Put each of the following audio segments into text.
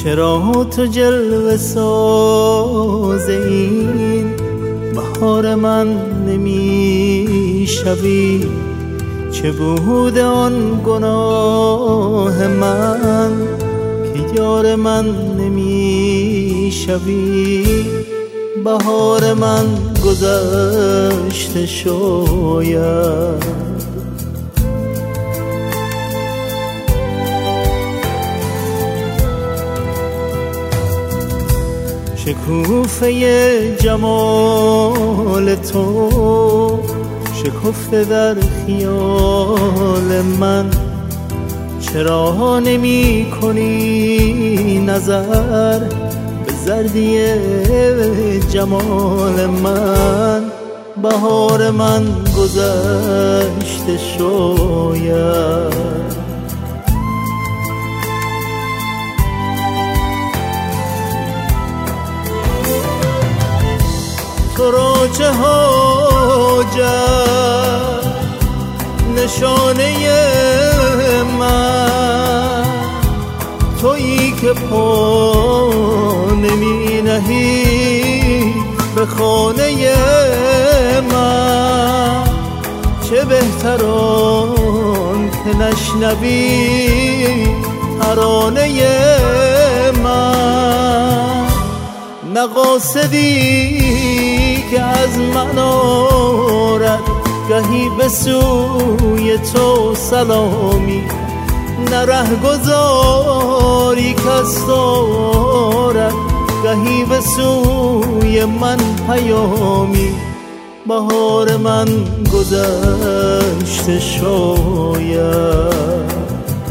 چرا تو جلوه ساز این بهار من نمی شوی؟ چه بود آن گناه من که یار من نمی شوی؟ بهار من گذشته شاید شکوفه جمال تو شکفته در خیال من، چرا نمی کنی نظر به زردی جمال من؟ بهار من گذشته شاید تو را چه حاجت نشانه من، تویی که پا نمی نهی به خانه من. چه بهتر آن که نشنوی ترانه من. مقاصدی که از من آرد گهی به سوی تو سلامی، نه رهگذاری کس دارد گهی به سوی من پیامی. بهار من گذشته شاید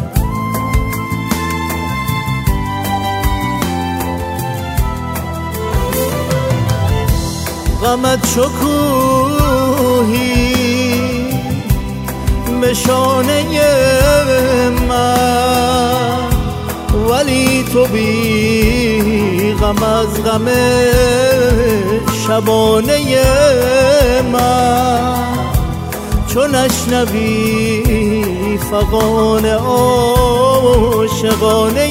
غمت چو کوهی نشانه من، ولی تو بی غم از غم شبانه من. چو نشنوی فغان عاشقانه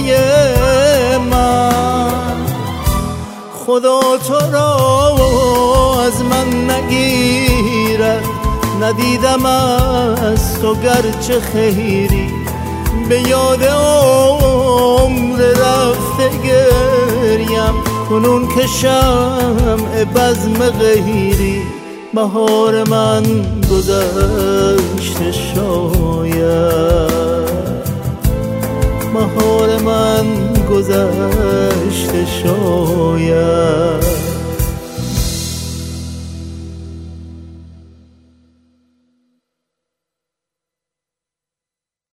من، خدا تو را از من نگیرد. ندیدم از تو گرچه خیری، به یاد عمر رفته گریم کنون که شمع بزم غیری. بهار من گذشته شاید، بهار من گذشته شاید.